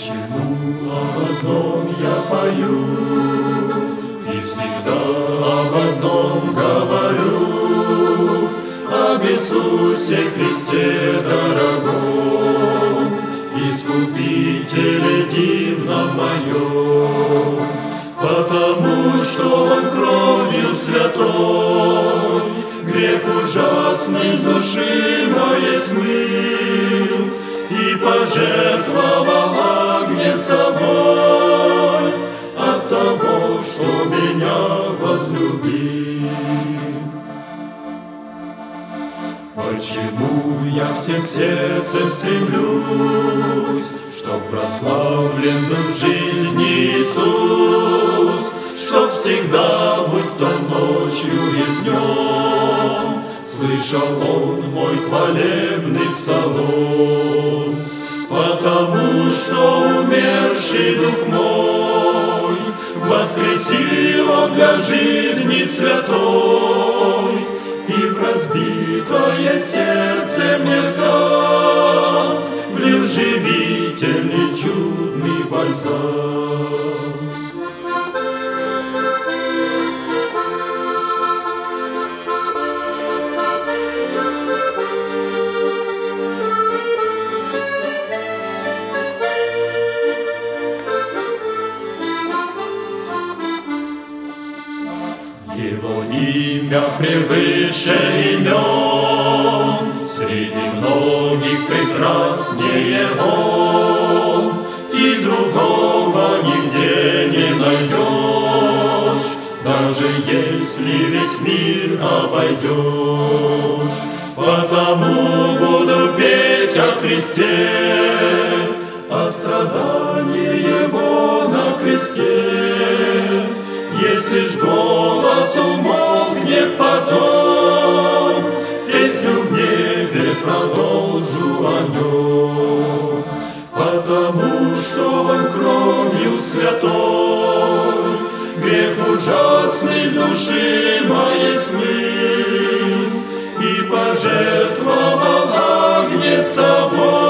Почему об одном я пою и всегда об одном говорю, об Иисусе Христе дорогом, Искупителе дивном моем, потому что Он кровью святой грех ужасный с души моей смыл и пожертвовал Агнец собой от того, что меня возлюбил. Почему я всем сердцем стремлюсь, чтоб прославлен был в жизни Иисус, чтоб всегда, будь то ночью и днем, слышал Он мой хвалебный псалом, потому что умерший дух мой воскресил Он для жизни святой, и в разбитое сердце мне сам влил живительный чудный бальзам. Его имя превыше имен, среди многих прекраснее Он, и другого нигде не найдешь, даже если весь мир обойдешь. Потому буду петь о Христе, о страдании Его на кресте. Если ж голос умолкнет потом, песню в небе продолжу о нем, потому что Он кровью святой грех ужасный с души моей смыл и пожертвовал Агнец собой